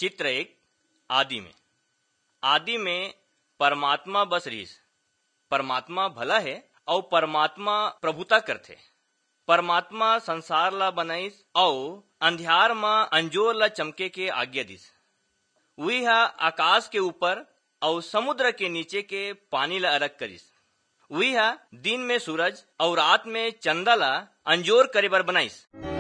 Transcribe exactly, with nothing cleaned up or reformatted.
चित्र एक आदि में आदि में परमात्मा बस रहीस। परमात्मा भला है और परमात्मा प्रभुता करथे। परमात्मा संसार ला बनाइस और अंधियार मा अंजोर ला चमके के आज्ञा दिस। वही हा आकाश के ऊपर और समुद्र के नीचे के पानी ला अलग करिस। वही हा दिन में सूरज और रात में चंदा ला अंजोर करे बर बनाइस।